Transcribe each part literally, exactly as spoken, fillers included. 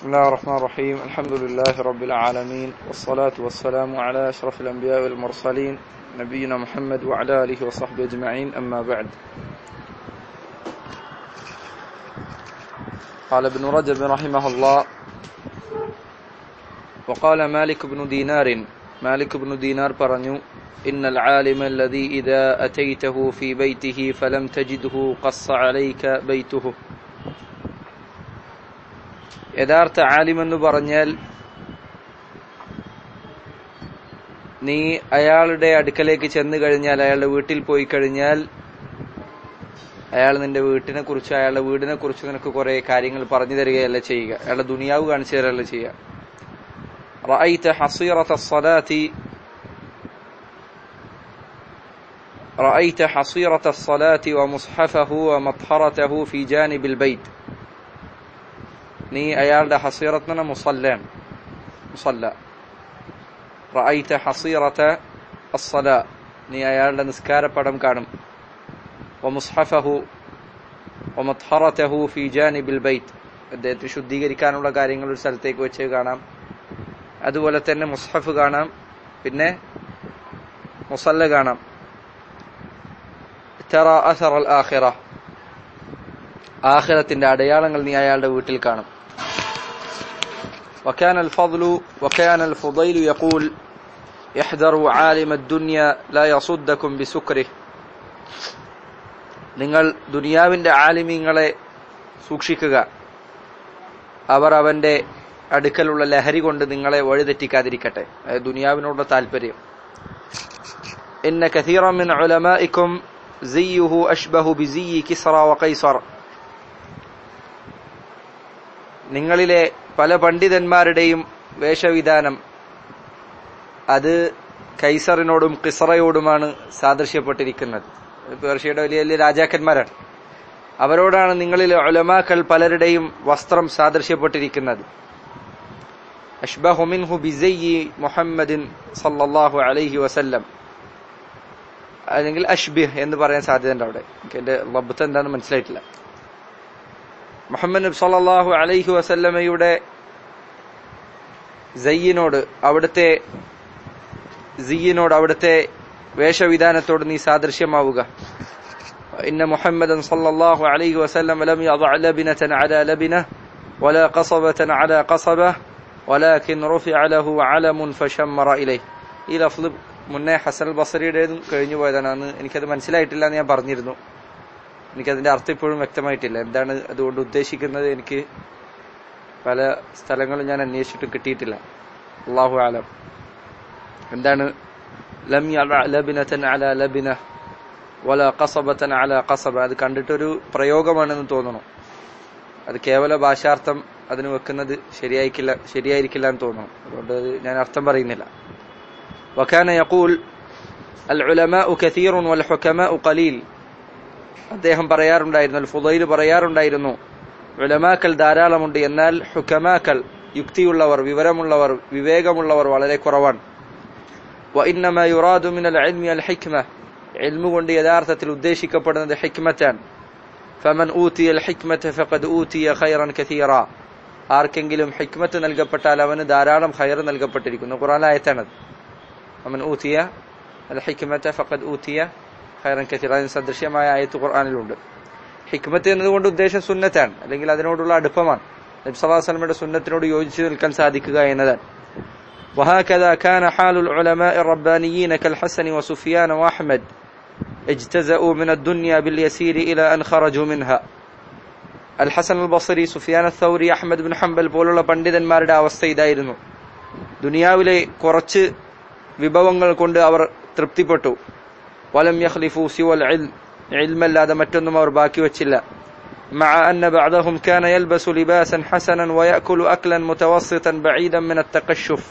بسم الله الرحمن الرحيم. الحمد لله رب العالمين والصلاة والسلام على أشرف الأنبياء والمرسلين نبينا محمد وعلى آله وصحبه أجمعين. أما بعد، قال ابن رجب رحمه الله: وقال مالك بن دينار مالك بن دينار പറഞ്ഞു: إن العالم الذي إذا أتيته في بيته فلم تجده قص عليك بيته. യഥാർത്ഥ ആലിമെന്ന് പറഞ്ഞാൽ നീ അയാളുടെ അടുക്കലേക്ക് ചെന്നു കഴിഞ്ഞാൽ, അയാളുടെ വീട്ടിൽ പോയി കഴിഞ്ഞാൽ, അയാൾ നിന്റെ വീട്ടിനെ കുറിച്ച് അയാളുടെ വീടിനെ കുറിച്ച് നിനക്ക് കുറെ കാര്യങ്ങൾ പറഞ്ഞു തരികയല്ല ചെയ്യുക, അയാളുടെ ദുനിയാവ് കാണിച്ചു തരല്ല ചെയ്യുക. റഅയ്ത ഹസീറത الصلاة റഅയ്ത ഹസീറത الصلاة ومصحفه ومطهرته في جانب البيت. നീ അയാളുടെ ഹസീറത്ത് മുസല്ലാണ്, മുസല്ല. റഅയ്ത ഹസീറത അസ്സലാ, നീ അയാളുടെ നിസ്കാരപ്പടം കാണും. വമുസ്ഹഫഹു വമത്ഹറതഹു ഫീ ജാനിബിൽ ബൈത്ത്, അദ്ദേഹത്തെ ശുദ്ധീകരിക്കാനുള്ള കാര്യങ്ങൾ ഒരു സ്ഥലത്തേക്ക് വെച്ച് കാണാം. അതുപോലെ തന്നെ മുസ്ഹഫ് കാണാം, പിന്നെ മുസല്ല കാണാം. തറാ അസറൽ ആഖിറ, ആഖിറത്തിന്റെ അടയാളങ്ങൾ നീ അയാളുടെ വീട്ടിൽ കാണും. وكان الفضل وكان الفضيل يقول: احذروا عالم الدنيا لا يصدكم بسكره. നിങ്ങൾ ദുനിയാവിന്റെ ആലിമീങ്ങളെ സൂക്ഷിക്കുക, അവർ അവന്റെ അടുക്കലുള്ള ലഹരി കൊണ്ട് നിങ്ങളെ വഴിതെറ്റിക്കാതിരിക്കട്ടെ. ദുനിയാവിനോടുള്ള താല്പര്യം. إن كثيرا من علمائكم زيه أشبه بزي كسرى وقيصر. നിങ്ങളിലെ പല പണ്ഡിതന്മാരുടെയും വേഷവിധാനം അത് കൈസറിനോടും കിസ്റയോടുമാണ് സാദൃശ്യപ്പെട്ടിരിക്കുന്നത്. പേർഷ്യയുടെ വലിയ വലിയ രാജാക്കന്മാരാണ്, അവരോടാണ് നിങ്ങളിലെ ഉലമാക്കൾ പലരുടെയും വസ്ത്രം സാദൃശ്യപ്പെട്ടിരിക്കുന്നത്. അഷ്ബഹു മിൻഹു ബിസയ്യി മുഹമ്മദിൻ സല്ലല്ലാഹു അലൈഹി വസല്ലം, അല്ലെങ്കിൽ അഷ്ബിഹ് എന്ന് പറയാൻ സാധ്യതയുണ്ട്. അവിടെ എനിക്ക് എന്റെ ലബ്ത്ത് എന്താണെന്ന് മനസ്സിലായിട്ടില്ല. മുഹമ്മദ് നബി സല്ലല്ലാഹു അലൈഹി വസല്ലമയുടെ സയ്യിനോട്, അവിടുത്തെ സിയ്യിനോട്, അവിടുത്തെ വേഷവിധാനത്തോട് നീ സാദൃശ്യമാവുക. ഇന്ന മുഹമ്മദൻ സല്ലല്ലാഹു അലൈഹി വസല്ലം ലം യദഅ ലബിനതൻ അലാ ലബിനഹ വലാ ഖസബതൻ അലാ ഖസബഹ വലാകിൻ റുഫിഅ ലഹു അലമുൻ ഫശമ്മറ ഇലൈഹി. ഈ ലഫ്ള് മുന്നേ ഹസൻ അൽ ബസരിയുടേതും കഴിഞ്ഞു പോയതാണ്. അന്ന് എനിക്കത് മനസ്സിലായിട്ടില്ല എന്ന് ഞാൻ പറഞ്ഞിരുന്നു. എനിക്കതിന്റെ അർത്ഥം ഇപ്പോഴും വ്യക്തമായിട്ടില്ല. എന്താണ് അതുകൊണ്ട് ഉദ്ദേശിക്കുന്നത് എനിക്ക് പല സ്ഥലങ്ങളും ഞാൻ അന്വേഷിച്ചിട്ട് കിട്ടിയിട്ടില്ല. അല്ലാഹു അലം. എന്താണ് ലം യദഅ ലബിനതൻ അലാ ലബിനഹ വലാ ഖസബതൻ അലാ ഖസബ? അത് കണ്ടിട്ടൊരു പ്രയോഗമാണെന്ന് തോന്നുന്നു. അത് കേവല ഭാഷാർത്ഥം അതിന് വെക്കുന്നത് ശരിയായിരിക്കില്ല ശരിയായിരിക്കില്ല എന്ന് തോന്നുന്നു. അതുകൊണ്ട് ഞാൻ അർത്ഥം പറയുന്നില്ല. വകാന യഖൂൽ അൽ ഉലമാഉ കസീറുൻ വൽ ഹുകമാഉ ഖലീൽ. അദ്ദേഹം പറയാറുണ്ടായിരുന്നു, അൽ ഫുദൈൽ പറയാറുണ്ടായിരുന്നു, ഉലമാക്കൾ ധാരാളമുണ്ട്, എന്നാൽ ഹുകമാക്കൾ, യുക്തിയുള്ളവർ, വിവരമുള്ളവർ, വിവേകമുള്ളവർ വളരെ കുറവാണ്. വഇന്നമാ യുറാദു മിനൽ ഇൽമി അൽ ഹിക്മ, ഇൽമു കൊണ്ട് യഥാർത്ഥത്തിൽ ഉദ്ദേശിക്കപ്പെടുന്നത് ഹിക്മത്താണ്. ഫമൻ ഊതിയ അൽ ഹിക്മത ഫഖദ് ഊതിയ ഖൈറൻ കസീറ. ആർക്കെങ്കിലും ഹിക്മത്ത് നൽകപ്പെട്ടാൽ അവന് ധാരാളം ഖൈർ നൽകപ്പെട്ടിരിക്കുന്നു. ഖുർആൻ ആയത്താണത്. ഫമൻ ഊതിയ അൽ ഹിക്മത ഫഖദ് ഊതിയ ഖൈറൻ കസീറ. അതിന് സദൃശ്യമായ ആയത്ത് ഖുർആനിലുണ്ട്. ഹിക്മത്ത് എന്നതുകൊണ്ട് ഉദ്ദേശം സുന്നത്താണ്, അല്ലെങ്കിൽ അതിനോടുള്ള അടുപ്പമാണ്. നബി സല്ലല്ലാഹു അലൈഹി വസല്ലമയുടെ സുന്നത്തിനോട് യോജിച്ചു നിൽക്കാൻ സാധിക്കുക എന്നതാണ്. وهكذا كان حال العلماء الربانيين كالحسن وسفيان وأحمد اجتزأوا من الدنيا باليسير إلى أن خرجوا منها. الحسن البصري, സുഫിയാൻ الثوري, അഹ്മദ് ബിൻ ഹംബൽ പോലുള്ള പണ്ഡിതന്മാരുടെ അവസ്ഥ ഇതായിരുന്നു. ദുനിയാവിലെ കുറച്ച് വിഭവങ്ങൾ കൊണ്ട് അവർ തൃപ്തിപ്പെട്ടു. വലം യഖ്ലിഫു സിവൽ ഇൽം, ഇൽമല്ലാതെ മറ്റൊന്നും അവർ ബാക്കി വച്ചില്ല. مع أن بعضهم كان يلبس لباسا حسنا ويأكل أكلا متوسطا بعيدا من التقشف.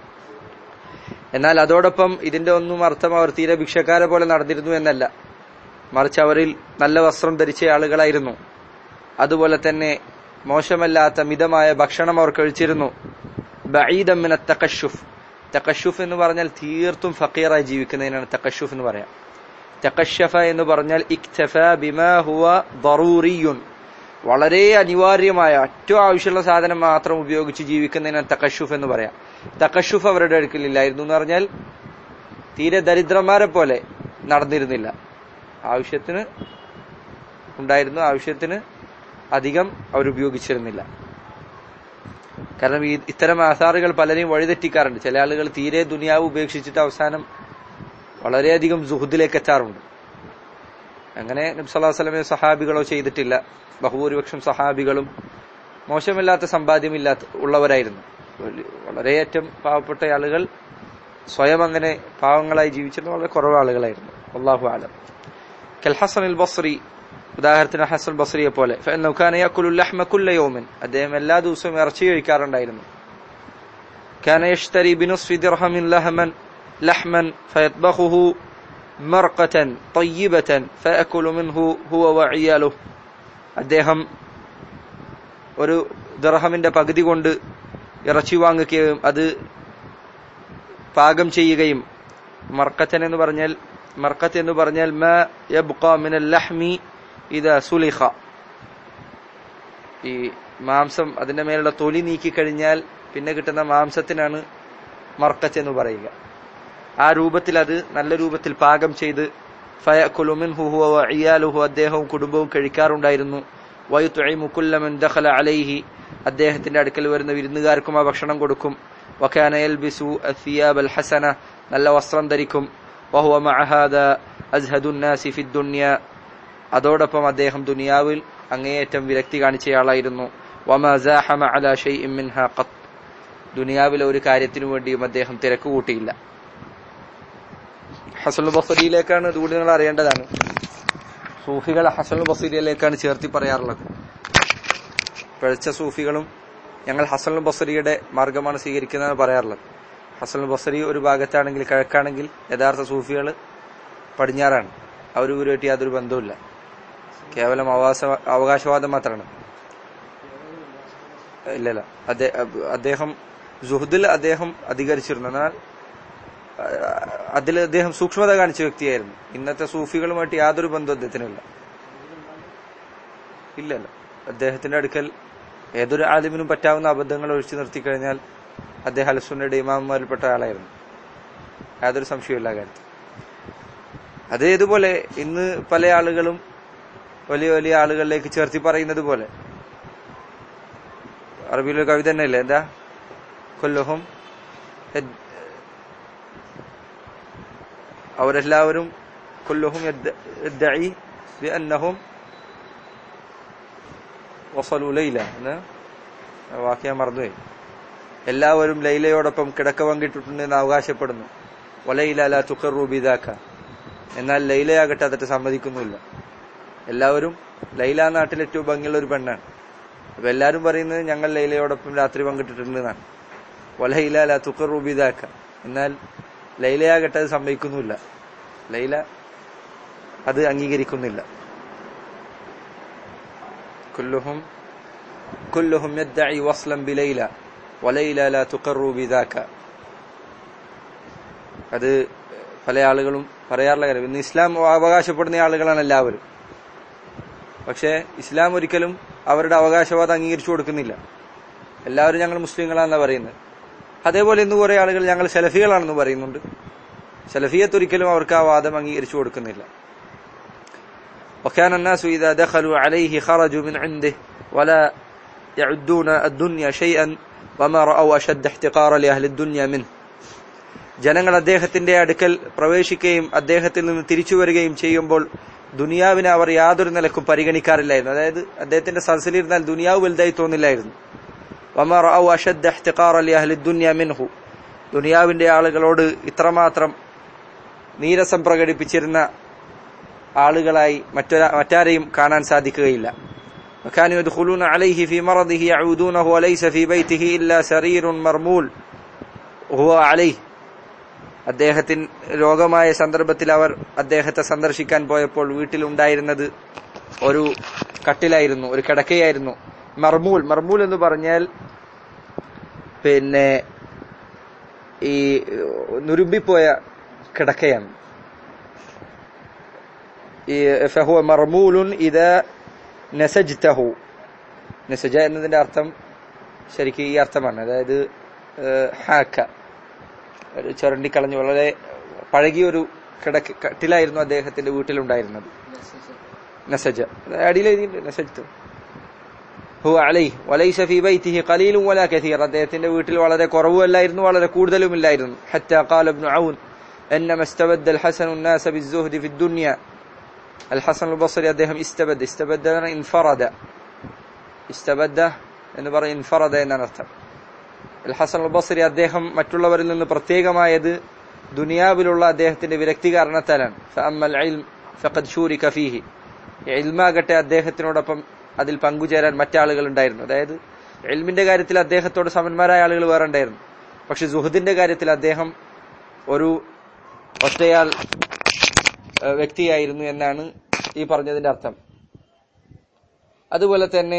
എന്നാൽ അതോടൊപ്പം ഇതിന്റെ ഒന്നും അർത്ഥം അവർ തീരെ ഭിക്ഷക്കാരെ പോലെ നടന്നിരുന്നു എന്നല്ല, മറിച്ച് അവരിൽ നല്ല വസ്ത്രം ധരിച്ച ആളുകളായിരുന്നു. അതുപോലെ തന്നെ മോശമല്ലാത്ത മിതമായ ഭക്ഷണം അവർ കഴിച്ചിരുന്നു. ബഈദൻ മിന തഖശുഫ്, തഖശുഫ് എന്ന് പറഞ്ഞാൽ തീർത്തും ഫഖീറായി ജീവിക്കുന്നതിനാണ് തഖശുഫ് എന്ന് പറയാം. തഖശഫ എന്ന് പറഞ്ഞാൽ ഇക്തഫ ബിമാ ഹുവ ദറൂറിയുൻ വളരെ അനിവാര്യമായ ഏറ്റവും ആവശ്യമുള്ള സാധനം മാത്രം ഉപയോഗിച്ച് ജീവിക്കുന്നതിനാണ് തഖശുഫ് എന്ന് പറയാം. തഖശുഫ് അവരുടെ അടുക്കലില്ലായിരുന്നു എന്ന് പറഞ്ഞാൽ തീരെ ദരിദ്രന്മാരെ പോലെ നടന്നിരുന്നില്ല. ആവശ്യത്തിന് ഉണ്ടായിരുന്നു, ആവശ്യത്തിന് അധികം അവരുപയോഗിച്ചിരുന്നില്ല. കാരണം ഈ ഇത്തരം ആസാറുകൾ പലരെയും വഴിതെറ്റിക്കാറുണ്ട്. ചില ആളുകൾ തീരെ ദുനിയാവ് ഉപേക്ഷിച്ചിട്ട് അവസാനം വളരെയധികം സുഹുദിലേക്ക് എത്താറുണ്ട്. അങ്ങനെ നബി സല്ലല്ലാഹു അലൈഹി വസല്ലമയോ സഹാബികളോ ചെയ്തിട്ടില്ല. ബഹുഭൂരിപക്ഷം സഹാബികളും മോശമില്ലാത്ത സമ്പാദ്യമില്ലാത്ത ഉള്ളവരായിരുന്നു. വളരെയേറ്റം പാവപ്പെട്ട ആളുകൾ സ്വയം അങ്ങനെ പാവങ്ങളായി ജീവിച്ചിരുന്ന വളരെ കുറവ് ആളുകളായിരുന്നു. അല്ലാഹു അലം. കൽ ഹസൻ അൽ ബസ്രി, ഉദാഹരണത്തിന് ഹസൻ ബസ്രിയെ പോലെ, ഫഇന്നഹു കാന യഅകുലു ലഹ്മ കുല്ല യൗമിൻ, അദ്ദേഹം എല്ലാ ദിവസവും ഇറച്ചി കഴിക്കാറുണ്ടായിരുന്നു. കാന യശ്തരി ബിനുസ്ഫി ദിർഹമിൻ ലഹമൻ ലഹ്മൻ ഫയത്ബഖുഹു മർഖതൻ തയ്യിബതൻ ഫയഅകുലു മിൻഹു ഹുവ വഇയാലുഹു, അദ്ദേഹം ഒരു ദിർഹമിന്റെ പകുതി കൊണ്ട് ഇറച്ചി വാങ്ങുകയും അത് പാകം ചെയ്യുകയും, മർഖത്തൻ എന്ന് പറഞ്ഞാൽ മർഖത്ത് എന്ന് പറഞ്ഞാൽ മാ യബ്ഖാ മിനൽ ലഹ്മി ഇദാ സുലിഖ, ഈ മാംസം അതിന്റെ മേലുള്ള തൊലി നീക്കി കഴിഞ്ഞാൽ പിന്നെ കിട്ടുന്ന മാംസത്തിനാണ് മർഖത്ത് എന്ന് പറയുക. ആ രൂപത്തിൽ അത് നല്ല രൂപത്തിൽ പാകം ചെയ്ത് ഫയഅകുലു മിൻഹു ഹുവ വഇയാലുഹു, അദ്ദേഹവും കുടുംബവും കഴിക്കാറുണ്ടായിരുന്നു. വയുത്ഇമു കുല്ല മൻ ദഖല അലൈഹി, അദ്ദേഹത്തിന്റെ അടുക്കൽ വരുന്ന വിരുന്നുകാർക്കും ആ ഭക്ഷണം കൊടുക്കും. വകാന യൽബിസു അസിയാബ് അൽ ഹസന, നല്ല വസ്ത്രം ധരിക്കും. വഹുവ മഅ ഹാദാ അസ്ഹദുൻ നാസി ഫി ദുനിയ, അതോടൊപ്പം അദ്ദേഹം ദുനിയാവിൽ അങ്ങേയറ്റം വിരക്തി കാണിച്ചയാളായിരുന്നു. വമാ സാഹമ അലാ ഷൈഇൻ മിൻഹാ ഖത്ത്, ദുനിയാവിലെ ഒരു കാര്യത്തിനു വേണ്ടിയും അദ്ദേഹം തിരക്ക് കൂട്ടിയില്ല. ഹസനുൽ ബസ്രിയിലേക്കാണ് ഇതുകൂടി നിങ്ങൾ അറിയേണ്ടതാണ്. സൂഫികൾ ഹസനുൽ ബസ്രിയിലേക്കാണ് ചേർത്തി പറയാറുള്ളത്. പിഴച്ച സൂഫികളും ഞങ്ങൾ ഹസനുൽ ബസ്രിയുടെ മാർഗമാണ് സ്വീകരിക്കുന്നതെന്ന് പറയാറുള്ളത്. ഹസനുൽ ബസ്രി ഒരു ഭാഗത്താണെങ്കിൽ കിഴക്കാണെങ്കിൽ യഥാർത്ഥ സൂഫികൾ പടിഞ്ഞാറാണ്. അവരുമായിട്ട് യാതൊരു ബന്ധവുമില്ല, കേവലം അവകാശ അവകാശവാദം മാത്രമാണ്. ഇല്ലല്ല, അദ്ദേഹം സുഹുദിൽ അദ്ദേഹം അധികരിച്ചിരുന്നു. എന്നാൽ അതിൽ അദ്ദേഹം സൂക്ഷ്മത കാണിച്ച വ്യക്തിയായിരുന്നു. ഇന്നത്തെ സൂഫികളുമായിട്ട് യാതൊരു ബന്ധവും അദ്ദേഹത്തിനില്ല. ഇല്ലല്ല, അദ്ദേഹത്തിന്റെ അടുക്കൽ ഏതൊരു ആലിമിനും പറ്റാവുന്ന അബദ്ധങ്ങൾ ഒഴിച്ചു നിർത്തിക്കഴിഞ്ഞാൽ അദ്ദേഹം അൽസുന്നയുടെ ഇമാമുമാരിൽപ്പെട്ട ആളായിരുന്നു. യാതൊരു സംശയമില്ല കാര്യത്തിൽ. അതേതുപോലെ ഇന്ന് പല ആളുകളും വലിയ വലിയ ആളുകളിലേക്ക് ചേർത്തി പറയുന്നത് പോലെ, അറബിയിലൊരു കവിത തന്നെയല്ലേ, എന്താ കൊല്ലഹും, അവരെല്ലാവരും കുല്ലുഹും യദ്ദഈ ബിഅന്നഹും വസലു ലൈല എന്ന് വാക്യം മറന്നുപോയി. എല്ലാവരും ലൈലയോടൊപ്പം കിടക്ക പങ്കിട്ടിട്ടുണ്ടെന്ന് അവകാശപ്പെടുന്നു. വലൈല ലാ തുഖറു ബിദാക, എന്നാൽ ലൈലയാകട്ടെ അതിട്ട് സമ്മതിക്കുന്നില്ല. എല്ലാവരും ലൈല നാട്ടിൽ ഏറ്റവും ഭംഗിയുള്ള ഒരു പെണ്ണാണ്. അപ്പൊ എല്ലാവരും പറയുന്നത് ഞങ്ങൾ ലൈലയോടൊപ്പം രാത്രി പങ്കിട്ടിട്ടുണ്ടെന്നാണ്. വലൈല ലാ തുഖറു ബിദാക, എന്നാൽ ലൈലയാകട്ടെ അത് സമ്മതിക്കുന്നില്ല. ലൈല അത് അംഗീകരിക്കുന്നില്ല. കുല്ലുഹും കുല്ലുഹും യദ്ദഈ വസ്ലൻ ബിലൈല വലൈല ലാ തുഖറു ബിദാക. അത് പല ആളുകളും പറയാറുള്ള കാര്യം. ഇന്ന് ഇസ്ലാം അവകാശപ്പെടുന്ന ആളുകളാണ് എല്ലാവരും. പക്ഷെ ഇസ്ലാം ഒരിക്കലും അവരുടെ അവകാശവാദം അംഗീകരിച്ചു കൊടുക്കുന്നില്ല. എല്ലാവരും ഞങ്ങൾ മുസ്ലിങ്ങളാണെന്നാണ് പറയുന്നത്. അതേപോലെ ഇന്ന് കുറെ ആളുകൾ ഞങ്ങൾ സലഫികളാണെന്ന് പറയുന്നുണ്ട്. സലഫിയത്ത് ഒരിക്കലും അവർക്ക് ആ വാദം അംഗീകരിച്ചു കൊടുക്കുന്നില്ല. وكان الناس إذا دخلوا عليه خرجوا من عنده ولا يعدون الدنيا شيئا وما رأوا أشد احتقارا لأهل الدنيا منه. ജനങ്ങൾ അദ്ദേഹത്തിന്റെ അടുക്കൽ പ്രവേശിക്കുകയും അദ്ദേഹത്തിൽ നിന്ന് തിരിച്ചു വരികയും ചെയ്യുമ്പോൾ ദുനിയാവിനെ അവർ യാതൊരു നിലക്കും പരിഗണിക്കാറില്ലായിരുന്നു. അതായത് അദ്ദേഹത്തിന്റെ സദസ്സിലിരുന്നാൽ ദുനിയാവ് വലുതായി തോന്നില്ലായിരുന്നു. വമാ റഅൗ അശദ്ദ ഇഹ്തിഖാറ ലിഅഹ്ലി ദുനിയ മിൻഹു, ദുനിയാവിന്റെ ആളുകളോട് ഇത്രമാത്രം നീരസം പ്രകടിപ്പിച്ചിരുന്ന ആളുകളായി മറ്റൊരാ മറ്റാരെയും കാണാൻ സാധിക്കുകയില്ല. വകാനു യദ്ഖുലൂന അലൈഹി ഫീ മറദിഹി യഊദൂനഹു വലൈസ ഫീ ബൈതിഹി ഇല്ലാ സരീറുൻ മർമൂൽ ഹുവ അലൈഹി. അദ്ദേഹത്തിന് രോഗമായ സന്ദർഭത്തിൽ അവർ അദ്ദേഹത്തെ സന്ദർശിക്കാൻ പോയപ്പോൾ വീട്ടിലുണ്ടായിരുന്നത് ഒരു കട്ടിലായിരുന്നു, ഒരു കിടക്കയായിരുന്നു. മർമൂൽ മർമൂൽ എന്ന് പറഞ്ഞാൽ പിന്നെ ഈ നുരുമ്പിപ്പോയ കിടക്കയാണ്. ഈ ഫഹുവ മർമൂലുൻ ഇദാ നസജ്തഹു, നസജ എന്നതിന്റെ അർത്ഥം ശരിക്കും ഈ അർത്ഥമാണ്. അതായത് ഹാക്ക, ഒരു ചുരണ്ടിക്കളഞ്ഞ് വളരെ പഴകിയൊരു കിടക്ക് കട്ടിലായിരുന്നു അദ്ദേഹത്തിന്റെ വീട്ടിലുണ്ടായിരുന്നത്. നസജ അടിയിലെഴുതിയിട്ടുണ്ട് നസജ്തു ഹുവ അലൈഹി വലൈസ ഫീ ബൈതിഹി ഖലീലുൻ വലാ കസീർ. അദ്ദേഹത്തിന്റെ വീട്ടിൽ വളരെ കുറവുമല്ലായിരുന്നു, വളരെ കൂടുതലുമില്ലായിരുന്നു. ഹത്താ ഖാല ഇബ്നു ഔൻ ഇന്നമ ഇസ്തബദ്ദ അൽ ഹസനു الناس بالزهد في الدنيا. അൽ ഹസൻ അൽ ബസ്രി അദ്ദേഹം ഇസ്തബദ്ദ ഇസ്തബദ്ദ ഇൻഫറദ ഇസ്തബദ്ദ എന്ന് പറയും ഇൻഫറദ എന്നാണ് അർത്ഥം. അൽ ഹസൻ അൽ ബസ്രി അദ്ദേഹം മറ്റുള്ളവരിൽ നിന്ന് പ്രത്യേകമായത് ദുനിയാവിലുള്ള അദ്ദേഹത്തിന്റെ വിരക്തി കാരണത്താലാണ്. ഫഅമ്മൽ ഇൽം ഫഖദ് ശൂരിക ഫീഹി. ഇൽമാകട്ടെ അദ്ദേഹത്തിനോടൊപ്പം അതിൽ പങ്കുചേരാൻ മറ്റാളുകൾ ഉണ്ടായിരുന്നു. അതായത് ഇൽമിന്റെ കാര്യത്തിൽ അദ്ദേഹത്തോട് സമന്മാരായ ആളുകൾ വേറെ ഉണ്ടായിരുന്നു. പക്ഷെ സുഹദിന്റെ കാര്യത്തിൽ അദ്ദേഹം ഒരു ഒറ്റയാൾ വ്യക്തിയായിരുന്നു എന്നാണ് ഈ പറഞ്ഞതിന്റെ അർത്ഥം. അതുപോലെ തന്നെ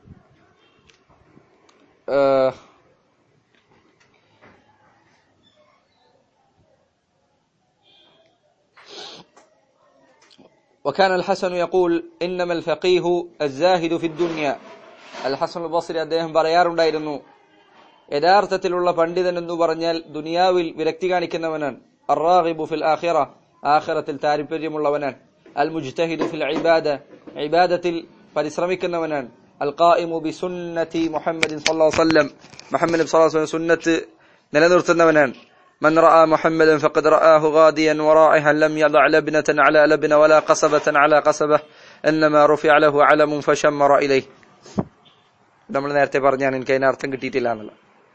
وكان الحسن يقول إنما الفقيه الزاهد في الدنيا. الحسن البصري അദ്ദേഹം പറയാറുണ്ടായിരുന്നു, യഥാർത്ഥത്തിലുള്ള പണ്ഡിതൻ എന്ന് പറഞ്ഞാൽ ദുനിയാവിൽ വിരക്തി കാണിക്കുന്നവനാണ്. الراغب في الآخرة, ആഖിറത്തിൽ താൽപര്യമുള്ളവനാണ്. المجتهد في العبادة, ഇബാദത്തിൽ പരിശ്രമിക്കുന്നവനാണ്. القائم بسنة محمد صلى الله عليه وسلم, മുഹമ്മദ് صلى الله عليه وسلم സുന്നത്ത് നിലനിർത്തുന്നവനാണ്. من رأى محمدا فقد رآه غاديا ورائحا لم يضع لبنة على لبنة ولا قصبة على قصبة إنما رفع له علم فشمر إليه. നമ്മൾ നേരത്തെ പറഞ്ഞാണ്, എനിക്ക് അതിന് അർത്ഥം കിട്ടിയിട്ടില്ല എന്നുള്ള.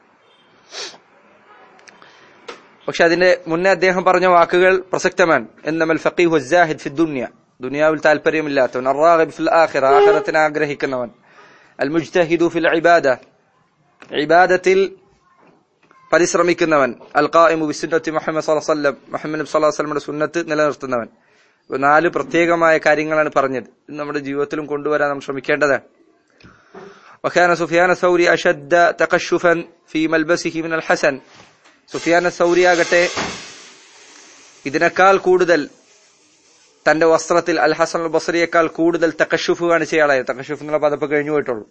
പക്ഷെ അതിന്റെ മുന്നേ അദ്ദേഹം പറഞ്ഞ വാക്കുകൾ പ്രസക്തമാണ്. ഇന്നമൽ ഫഖീഹു الزاهد في الدنيا, ദുനിയാവിൽ താല്പര്യമില്ലാത്തവൻ. الراغب في الآخرة, ആഖിറത്തിനെ ആഗ്രഹിക്കുന്നവൻ. المجتهد في العبادة, ഇബാദത്തിൽ പരിശ്രമിക്കുന്നവൻ. അൽ ഖായിമു ബിസുന്നത്തി മുഹമ്മദ് സ്വല്ലല്ലാഹു അലൈഹി വസല്ലം, മുഹമ്മദ് നബി സ്വല്ലല്ലാഹു അലൈഹി വസല്ലമയുടെ സുന്നത്ത് നിലനിർത്തുന്നവൻ. നാല് പ്രത്യേകമായ കാര്യങ്ങളാണ് പറഞ്ഞത്. ഇത് നമ്മുടെ ജീവിതത്തിലും കൊണ്ടുവരാൻ നാം ശ്രമിക്കേണ്ടതാണ്. وكان سفيان الثوري أشد تقشفا في ملبسه من الحسن. സുഫിയാൻ അസ്-സൗരി ആകട്ടെ ഇതിനേക്കാൾ കൂടുതൽ തന്റെ വസ്ത്രത്തിൽ അൽ ഹസൻ അൽ ബസ്രിയേക്കാൾ കൂടുതൽ തഖശുഫ് കാണിച്ചയാളായിരുന്നു. തഖശുഫ് എന്നുള്ള പദപ്പ് കഴിഞ്ഞു പോയിട്ടുള്ളൂ.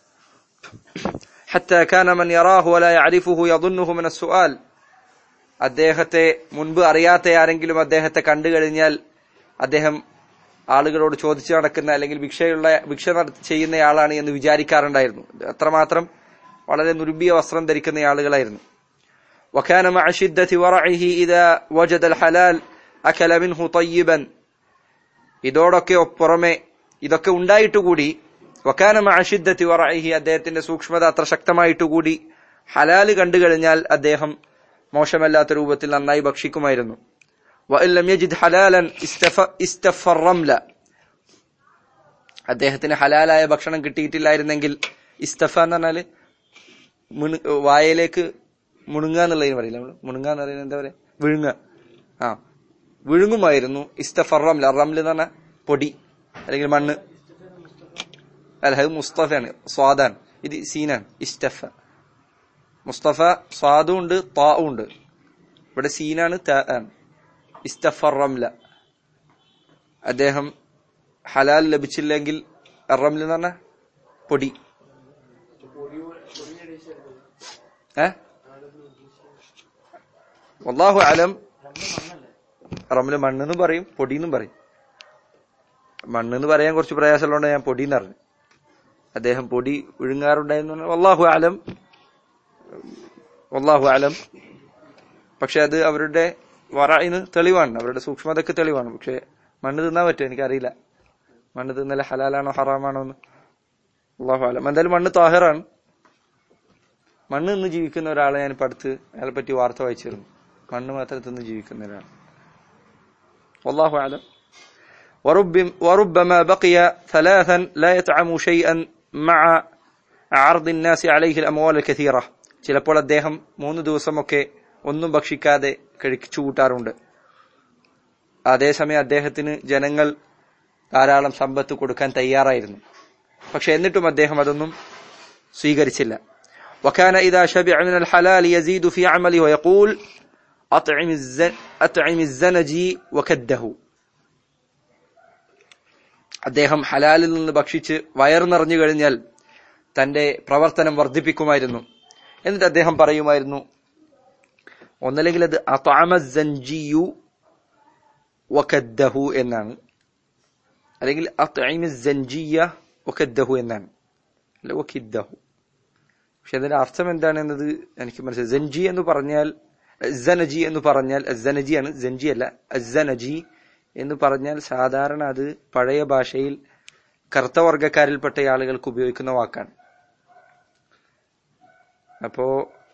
حتى كان من يراه ولا يعرفه يظنه من السؤال. അദ്ദേഹത്തെ മുൻപ് അറിയാത്ത ആരെങ്കിലും അദ്ദേഹത്തെ കണ്ടു കഴിഞ്ഞാൽ അദ്ദേഹം ആളുകളോട് ചോദിച്ചു നടക്കുന്ന അല്ലെങ്കിൽ ഭിക്ഷയുള്ള ഭിക്ഷ ചെയ്യുന്ന ആളാണ് എന്ന് വിചാരിക്കാറുണ്ടായിരുന്നു. അത്രമാത്രം വളരെ നുരുമ്പിയ വസ്ത്രം ധരിക്കുന്ന ആളുകളായിരുന്നു. وكان مع شدة ورعه إذا وجد الحلال أكل منه طيبا. ഇതോടൊക്കെ പുറമെ ഇതൊക്കെ ഉണ്ടായിട്ടുകൂടി വകാന മഅ ശിദ്ദതി വറഇഹി, അദ്ദേഹത്തിന്റെ സൂക്ഷ്മത അത്ര ശക്തമായിട്ടുകൂടി ഹലാല് കണ്ടു കഴിഞ്ഞാൽ അദ്ദേഹം മോശമല്ലാത്ത രൂപത്തിൽ നന്നായി ഭക്ഷിക്കുമായിരുന്നു. വഇൻ ലം യജിദ് ഹലാലൻ ഇസ്തഫർ റംല, അദ്ദേഹത്തിന് ഹലാലായ ഭക്ഷണം കിട്ടിയിട്ടില്ലായിരുന്നെങ്കിൽ, ഇസ്തഫ എന്ന് പറഞ്ഞാല് വായയിലേക്ക് മുണുങ്ങ എന്നുള്ളതിന് പറയില്ല നമ്മള്, മുണുങ്ങ എന്ന് പറയുന്നത് എന്താ പറയാ, വിഴുങ്ങ. ആ വിഴുങ്ങുമായിരുന്നു. ഇസ്തഫർ റംല, റംല എന്ന് പറഞ്ഞ പൊടി അല്ലെങ്കിൽ മണ്ണ്. അല്ല, അത് മുസ്തഫയാണ്, സ്വാദാണ്. ഇത് സീനാണ്. ഇസ്തഫ മുസ്തഫ സ്വാദും ഉണ്ട് താവും ഉണ്ട്. ഇവിടെ സീനാണ്, ത ആണ്. ഇസ്തഫർ റംല, അദ്ദേഹം ഹലാൽ ലഭിച്ചില്ലെങ്കിൽ റംല എന്ന് പറഞ്ഞ പൊടി. ഏ വല്ലാഹു അലം. റംല മണ്ണെന്നും പറയും പൊടിയെന്നും പറയും. മണ്ണെന്ന് പറയാൻ കുറച്ച് പ്രയാസമുള്ളതുകൊണ്ട് ഞാൻ പൊടിയെന്ന് പറഞ്ഞു. അദ്ദേഹം പൊടി വിഴുങ്ങാറുണ്ടായിരുന്നു. വല്ലാഹു അലം, വല്ലാഹു അലം. പക്ഷെ അത് അവരുടെ വറഇന് തെളിവാണ്, അവരുടെ സൂക്ഷ്മതക്ക് തെളിവാണ്. പക്ഷെ മണ്ണ് തിന്നാൻ പറ്റുമോ എനിക്കറിയില്ല. മണ്ണ് തിന്നല ഹലാലാണോ ഹറാമാണോ എന്ന് അല്ലാഹു അലം. എന്തായാലും മണ്ണ് താഹിറാണ്. മണ്ണ് നിന്ന് ജീവിക്കുന്ന ഒരാളെ ഞാനിപ്പോ അടുത്ത് അയാളെ പറ്റി വാർത്ത വായിച്ചിരുന്നു. മണ്ണ് മാത്രം തിന്ന് ജീവിക്കുന്ന ഒരാൾ. വല്ലാഹു അലം. وربما بقي ثلاثا لا يطعم شيئا مع عرض الناس عليه الأموال الكثيرة. ചിലപ്പോൾ അദ്ദേഹം മൂന്ന് ദിവസമൊക്കെ ഒന്നും ഭക്ഷിക്കാതെ കഴിച്ചു കൂട്ടാറുണ്ട്. അതേസമയം അദ്ദേഹത്തിന് ജനങ്ങൾ ധാരാളം സമ്പത്ത് കൊടുക്കാൻ തയ്യാറായിരുന്നു. പക്ഷെ എന്നിട്ടും അദ്ദേഹം അതൊന്നും സ്വീകരിച്ചില്ല. وكان إذا شبع من الحلال يزيد في عمله ويقول أطعم أطعم الزنجي وكده. അദ്ദേഹം ഹലാലിൽ നിന്ന് ഭക്ഷിച്ച് വയർ നിറഞ്ഞു കഴിഞ്ഞാൽ തന്റെ പ്രവർത്തനം വർദ്ധിപ്പിക്കുമായിരുന്നു. എന്നിട്ട് അദ്ദേഹം പറയുമായിരുന്നു, ഒന്നല്ലെങ്കിൽ അത് അത്അമ സഞ്ജിയു വകദ്ദഹു എന്നാണ്, അല്ലെങ്കിൽ അത്ഇമ സഞ്ജിയ വകദ്ദഹു എന്നാണ്, അല്ല വകിദ്ദഹു. പക്ഷെ അതിന്റെ അർത്ഥം എന്താണെന്നത് എനിക്ക് മനസ്സിലായി. സഞ്ജി എന്ന് പറഞ്ഞാൽ അസ്സനജി എന്ന് പറഞ്ഞാൽ അസ്സനജിയാണ്, സഞ്ജി അല്ല. അസ്സനജി എന്ന് പറഞ്ഞാൽ സാധാരണ അത് പഴയ ഭാഷയിൽ കറുത്ത വർഗക്കാരിൽപ്പെട്ട ആളുകൾക്ക് ഉപയോഗിക്കുന്ന വാക്കാണ്. അപ്പോ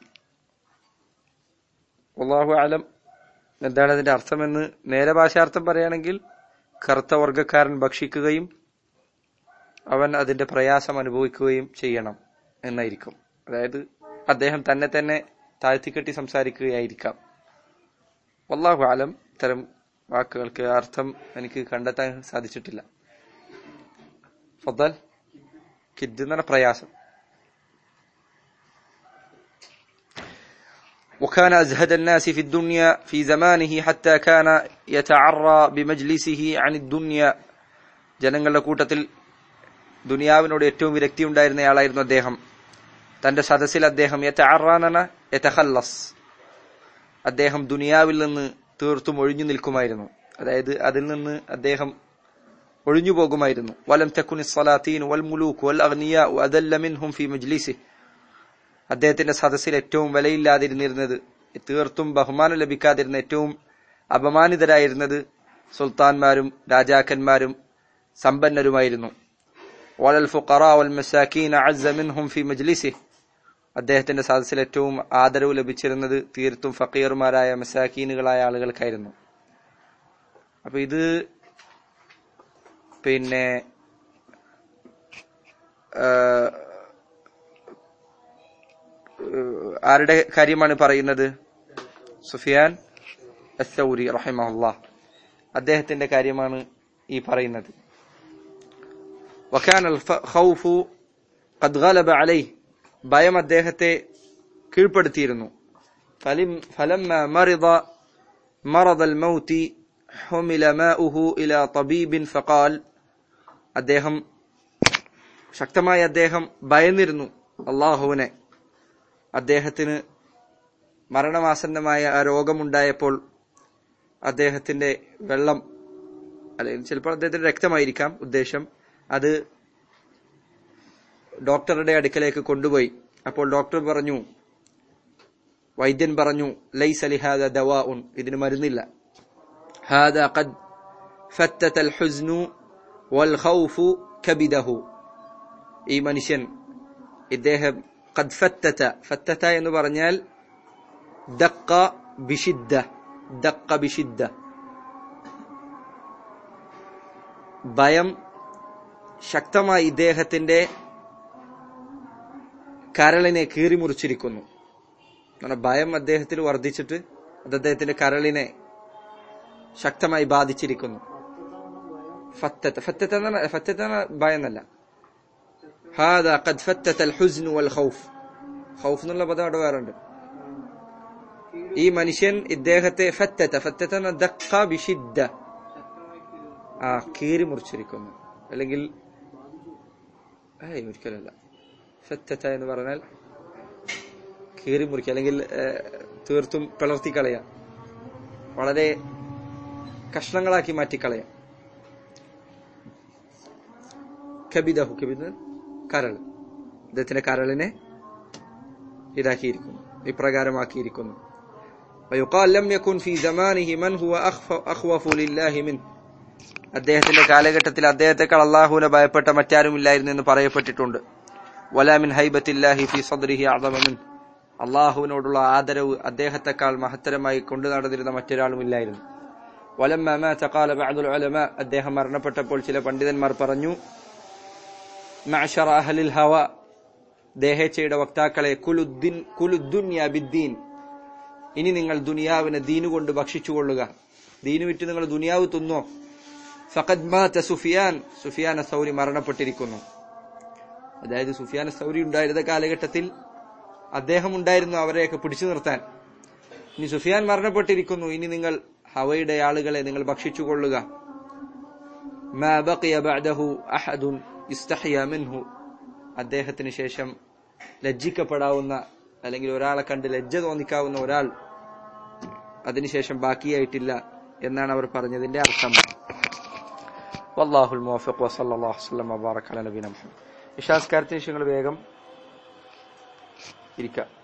വല്ലാഹു അലം എന്താണ് അതിന്റെ അർത്ഥമെന്ന് നേരെ ഭാഷാർത്ഥം പറയുകയാണെങ്കിൽ കറുത്ത വർഗക്കാരൻ ഭക്ഷിക്കുകയും അവൻ അതിന്റെ പ്രയാസം അനുഭവിക്കുകയും ചെയ്യണം എന്നായിരിക്കും. അതായത് അദ്ദേഹം തന്നെ തന്നെ താഴ്ത്തിക്കെട്ടി സംസാരിക്കുകയായിരിക്കാം. വല്ലാഹു അലം. ഇത്തരം വാക്കുകൾക്ക് അർത്ഥം എനിക്ക് കണ്ടെത്താൻ സാധിച്ചിട്ടില്ല. ഫദ്ദൽ. കിദ് എന്ന പ്രയാസം. وكان أزهد الناس في الدنيا في زمانه حتى كان يتعرى بمجلسه عن الدنيا. ജനങ്ങളുടെ കൂട്ടത്തിൽ ദുനിയാവിനോട് ഏറ്റവും വിരക്തി ഉണ്ടായിരുന്നയാളായിരുന്നു അദ്ദേഹം. തന്റെ സദസ്സിൽ അദ്ദേഹം യതഅറാന യതഖല്ലസ്, അദ്ദേഹം ദുനിയാവിൽ നിന്ന് തീർത്തും ഒഴിഞ്ഞു നിൽക്കുമായിരുന്നു. അതായത് അതിൽ നിന്ന് അദ്ദേഹം ഒഴിഞ്ഞു പോകുമായിരുന്നു. വലം തകുനി സ്വലാത്തീൻ വൽ മുലൂക് വൽ അഗ്നിയാ വഅദല്ല മിൻഹും ഫീ മജ്ലിസിഹി. അദ്ദേഹത്തിന്റെ സദസ്സിൽ ഏറ്റവും വിലയില്ലാതിരുന്നിരുന്നത്, തീർത്തും ബഹുമാനം ലഭിക്കാതിരുന്ന, ഏറ്റവും അപമാനിതരായിരുന്നത് സുൽത്താൻമാരും രാജാക്കന്മാരും സമ്പന്നരുമായിരുന്നു. വലൽ ഫുഖറാ വൽ മസാകീൻ അഅസ്സ മിൻഹും ഫീ മജ്ലിസിഹി. അദ്ദേഹത്തിന്റെ സദസ്സിൽ ഏറ്റവും ആദരവ് ലഭിച്ചിരുന്നത് തീർത്തും ഫഖീർമാരായ മസാകീനുകളായ ആളുകൾക്കായിരുന്നു. അപ്പൊ ഇത് പിന്നെ ആരുടെ കാര്യമാണ് പറയുന്നത്? സുഫിയാൻ അസ്സൗരി റഹിമഹുല്ലാഹ്, അദ്ദേഹത്തിന്റെ കാര്യമാണ് ഈ പറയുന്നത്. വകാന ഖൗഫു ഖദ് ഗലബ അലൈഹി, ഭയം അദ്ദേഹത്തെ കീഴ്പ്പെടുത്തിയിരുന്നു. ഫലമ്മ മറിദ മറദ അൽ മൗതി ഹുമില മാഉഹു ഇലാ തബീബിൻ ഫഖാൽ. അദ്ദേഹം ശക്തമായി അദ്ദേഹം ഭയന്നിരുന്നു അല്ലാഹുവിനെ. അദ്ദേഹത്തിന് മരണമാസന്നമായ ആ രോഗമുണ്ടായപ്പോൾ അദ്ദേഹത്തിന്റെ വെള്ളം, അല്ലെങ്കിൽ ചിലപ്പോൾ അദ്ദേഹത്തിന്റെ രക്തമായിരിക്കാം ഉദ്ദേശം, അത് ഡോക്ടറുടെ അടുക്കലേക്ക് കൊണ്ടുപോയി. അപ്പോൾ ഡോക്ടർ പറഞ്ഞു, വൈദ്യൻ പറഞ്ഞു, ലൈസ ലിഹാദ ദവാഉൻ, ഇതിന് മരുന്നില്ല. ഹാദാ ഖദ് ഫത്തതൽ ഹുസ്നു വൽ ഖൗഫു കബിദഹു. ഈ മനുഷ്യൻ ഇദ്ദേഹം ഖദ് ഫത്തത, ഫത്തത എന്ന് പറഞ്ഞാൽ ദഖ ബിശിദ്ദ, ദഖ ബിശിദ്ദ, ഭയം ശക്തമായി ഇദ്ദേഹത്തിന്റെ കരളിനെ കീറിമുറിച്ചിരിക്കുന്നു. ഭയം അദ്ദേഹത്തിൽ വർദ്ധിച്ചിട്ട് അത് അദ്ദേഹത്തിന്റെ കരളിനെ ശക്തമായി ബാധിച്ചിരിക്കുന്നു. ഫത്തത, ഫത്തത ഫത്തത ഭയം എന്നല്ല. ഹാദാ ഖദ് ഫത്തതൽ ഹുസ്നു വൽ ഖൗഫ്. ഖൗഫ് എന്നുള്ള പദം അവിടെ വേറുണ്ട്. ഈ മനുഷ്യൻ ഇദ്ദേഹത്തെ ഫത്തത, ഫത്തത ദഖ ബിശിദ്ദ, ആ കീറി മുറിച്ചിരിക്കുന്നു. അല്ലെങ്കിൽ ഒരിക്കലല്ല, ഫത്തത എന്ന് പറഞ്ഞാൽ കീറി മുറിക്കുക, അല്ലെങ്കിൽ തീർത്തും പിളർത്തിക്കളയാം, വളരെ കഷ്ണങ്ങളാക്കി മാറ്റിക്കളയാം. കബിദഹു, കബിദ് കരൾ, അദ്ദേഹത്തിന്റെ കരളിനെ ഇതാക്കിയിരിക്കുന്നു, ഇപ്രകാരമാക്കിയിരിക്കുന്നു. വയുഖാൽ ലം യകുൻ ഫീ സമാനിഹി മൻ ഹുവ അഖ്വഫു ലില്ലാഹി മിൻ. അദ്ദേഹത്തിന്റെ കാലഘട്ടത്തിൽ അദ്ദേഹത്തെക്കാൾ അല്ലാഹുവിനെ ഭയപ്പെട്ട മറ്റാരുമില്ലായിരുന്നു എന്ന് പറയപ്പെട്ടിട്ടുണ്ട്. വലാ മിൻ ഹൈബത്തില്ലാഹി ഫീ സദ്രിഹി അഅ്ദമ മിൻ. അല്ലാഹുവിനോടുള്ള ആദരവ് അദ്ദേഹത്തെക്കാൾ മഹത്തരമായി കൊണ്ടു നടന്നിരുന്ന മറ്റൊരാളുമില്ലായിരുന്നു. വലമ്മ മാത ഖാല ബഅദുൽ ഉലമാ, അദ്ദേഹം മരണപ്പെട്ടപ്പോൾ ചില പണ്ഡിതന്മാർ പറഞ്ഞു, മഅശറ അഹ്ലിൽ ഹവ, ദേഹേച്ഛയുടെ വക്താക്കളെ, കുലുദ്ദിൻ കുലുദ്ദുനിയ ബിദ്ദീൻ, ഇനി നിങ്ങൾ ദുനിയാവിനെ ദീനുകൊണ്ട് ഭക്ഷിച്ചുകൊള്ളുക, ദീനു വിറ്റ് നിങ്ങൾ ദുനിയാവ് തിന്നോ. ഫഖദ് മാത സുഫിയാൻ, സുഫിയാൻ അസ്സൗരി മരണപ്പെട്ടിരിക്കുന്നു. അതായത് സുഫിയാൻ അസ്സൗരി ഉണ്ടായിരുന്ന കാലഘട്ടത്തിൽ അദ്ദേഹം ഉണ്ടായിരുന്നു അവരെയൊക്കെ പിടിച്ചു നിർത്താൻ. ഇനി സുഫിയാൻ മരണപ്പെട്ടിരിക്കുന്നു, ഇനി നിങ്ങൾ ഹവയുടെ ആളുകളെ നിങ്ങൾ ഭക്ഷിച്ചുകൊള്ളുക. മാ ബഖിയ ബഅദഹു അഹദുൻ ഇസ്തഹ്യ മിൻഹു. അദ്ദേഹത്തിന് ശേഷം ലജ്ജിക്കപ്പെടാവുന്ന അല്ലെങ്കിൽ ഒരാളെ കണ്ട് ലജ്ജ തോന്നിക്കാവുന്ന ഒരാൾ അതിനുശേഷം ബാക്കിയായിട്ടില്ല എന്നാണ് അവർ പറഞ്ഞതിന്റെ അർത്ഥം. വല്ലാഹുൽ മുവഫിഖ് വസല്ലല്ലാഹു അലൈഹി വസല്ലം വബാറക അലാ നബിയിന മുഹമ്മദ്. ഇശാസ്കാരത്തിന് നിങ്ങൾ വേഗം ഇരിക്കുക.